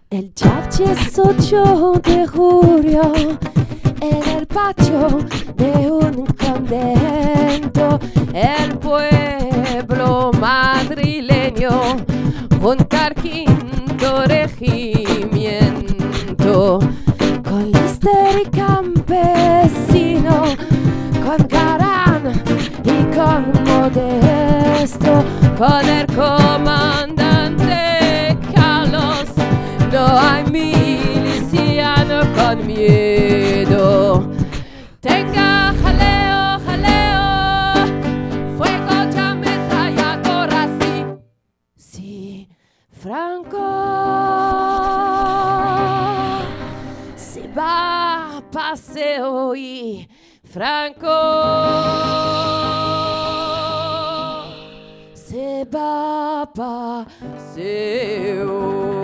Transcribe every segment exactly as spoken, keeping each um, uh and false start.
El ocho de julio en el patio de un convento, el pueblo madrileño junto al quinto regimiento, con Lister y Campesino, con Garán y con Modesto, con el comandante Carlos. No hay miliciano con miedo. Tenga jaleo, jaleo, fuego ya ametralladora, sí, sí, Franco se va a paseo y Franco se va a paseo.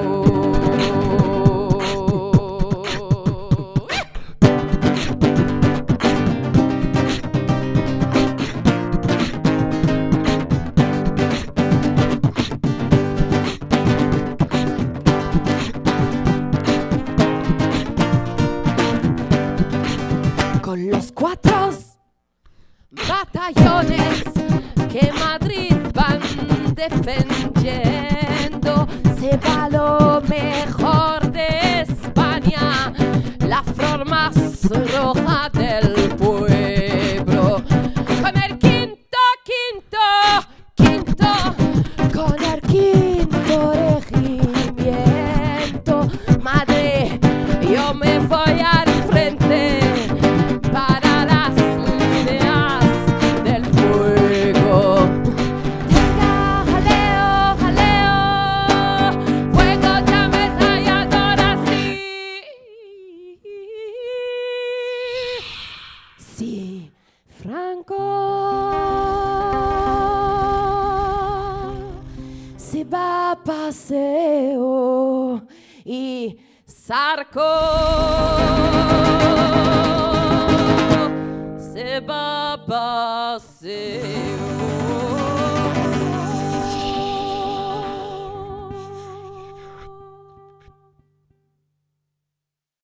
Con los cuatro batallones que Madrid van defendiendo, se va lo mejor de España, la flor más roja del pueblo. Con el quinto, quinto, quinto, con el quinto regimiento, madre, yo me voy al frente para las líneas del fuego. Tenga jaleo, jaleo, fuego ya ametralladora, sí, sí, Franco se va a paseo y Sarko se va a paseo.